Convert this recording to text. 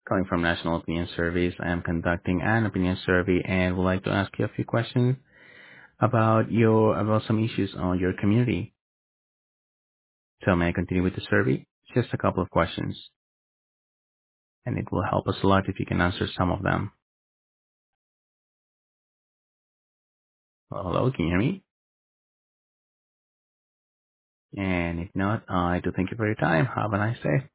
Calling from National Opinion Surveys. I am conducting an opinion survey and would like to ask you a few questions about some issues on your community. So may I continue with the survey? Just a couple of questions, and it will help us a lot if you can answer some of them. Well, hello, can you hear me? And if not, I do thank you for your time. Have a nice day.